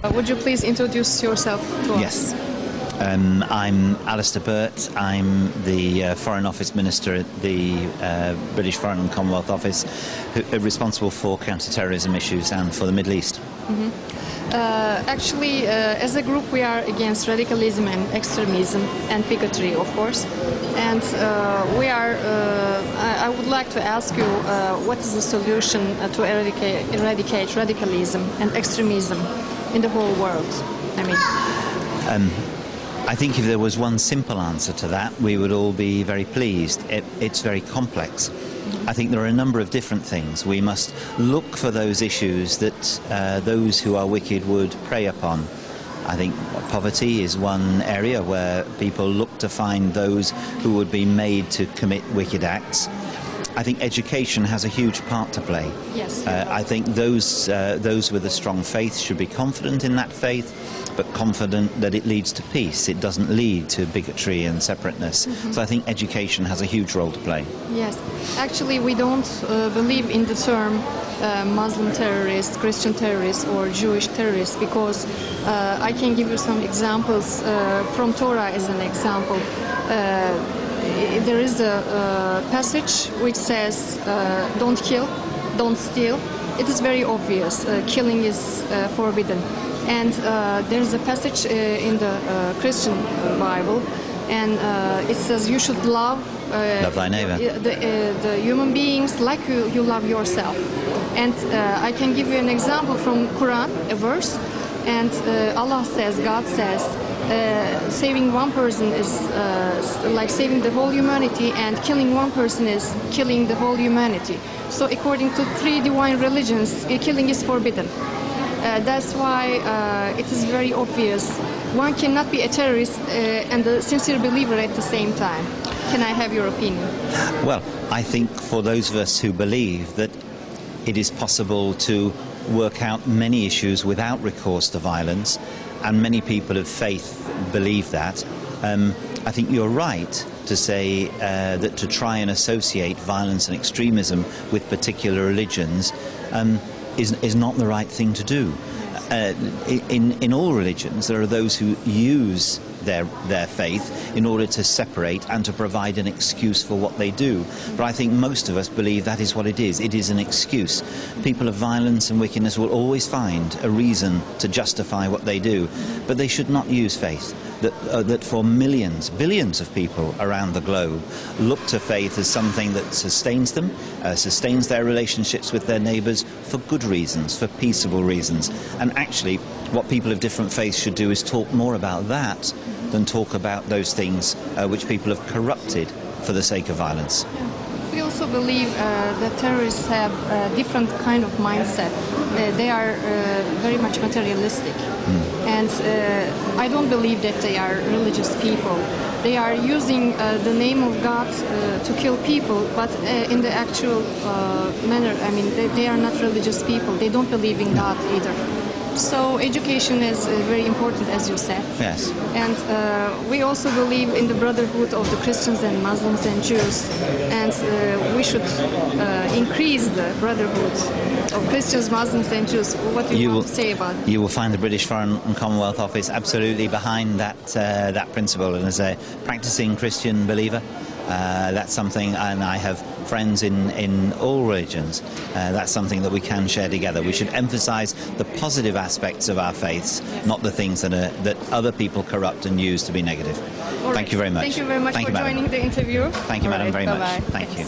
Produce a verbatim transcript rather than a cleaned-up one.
Would you please introduce yourself to us? Yes. Um, I'm Alistair Burt. I'm the uh, Foreign Office Minister at the uh, British Foreign and Commonwealth Office, who, uh, responsible for counter-terrorism issues and for the Middle East. Mm-hmm. uh, actually, uh, as a group, we are against radicalism and extremism and bigotry, of course. And uh, we are. Uh, I, I would like to ask you, uh, what is the solution uh, to eradicate, eradicate radicalism and extremism in the whole world? I mean. Um, I think if there was one simple answer to that, we would all be very pleased. It, it's very complex. I think there are a number of different things. We must look for those issues that uh, those who are wicked would prey upon. I think poverty is one area where people look to find those who would be made to commit wicked acts. I think education has a huge part to play. Yes. Uh, I think those uh, those with a strong faith should be confident in that faith, but confident that it leads to peace. It doesn't lead to bigotry and separateness. Mm-hmm. So I think education has a huge role to play. Yes. Actually, we don't uh, believe in the term uh, Muslim terrorists, Christian terrorists, or Jewish terrorists, because uh, I can give you some examples uh, from Torah as an example. Uh, There is a uh, passage which says, uh, don't kill, don't steal. It is very obvious. Uh, killing is uh, forbidden. And uh, there is a passage uh, in the uh, Christian Bible, and uh, it says you should love, uh, love thy neighbor. The, uh, the human beings like you, you love yourself. And uh, I can give you an example from Quran, a verse, and uh, Allah says, God says, Uh, saving one person is uh, like saving the whole humanity, and killing one person is killing the whole humanity. So according to three divine religions, uh, killing is forbidden. Uh, that's why uh, it is very obvious. One cannot be a terrorist uh, and a sincere believer at the same time. Can I have your opinion? Well, I think for those of us who believe that it is possible to work out many issues without recourse to violence, and many people of faith believe that, um, I think you're right to say uh, that to try and associate violence and extremism with particular religions um, is, is not the right thing to do. Uh, in, in all religions, there are those who use their, their faith in order to separate and to provide an excuse for what they do. But I think most of us believe that is what it is. It is an excuse. People of violence and wickedness will always find a reason to justify what they do, but they should not use faith. That, uh, that for millions, billions of people around the globe look to faith as something that sustains them, uh, sustains their relationships with their neighbours for good reasons, for peaceable reasons. And actually, what people of different faiths should do is talk more about that than talk about those things uh, which people have corrupted for the sake of violence. We also believe uh, that terrorists have a different kind of mindset. Uh, they are uh, very much materialistic. Mm. And uh, I don't believe that they are religious people. They are using uh, the name of God uh, to kill people, but uh, in the actual uh, manner, I mean, they, they are not religious people. They don't believe in God either. So education is uh, very important, as you said. Yes. And uh, we also believe in the brotherhood of the Christians and Muslims and Jews. And uh, we should uh, increase the brotherhood of Christians, Muslims and Jews. What do you, you want will, to say about it? You will find the British Foreign and Commonwealth Office absolutely behind that, uh, that principle. And as a practicing Christian believer, Uh, that's something, and I have friends in, in all religions, uh, that's something that we can share together. We should emphasize the positive aspects of our faiths, not the things that, are, that other people corrupt and use to be negative. All Thank right. you very much. Thank you very much Thank for you, joining the interview. Thank you, All madam, right. very Bye much. -bye. Thank you.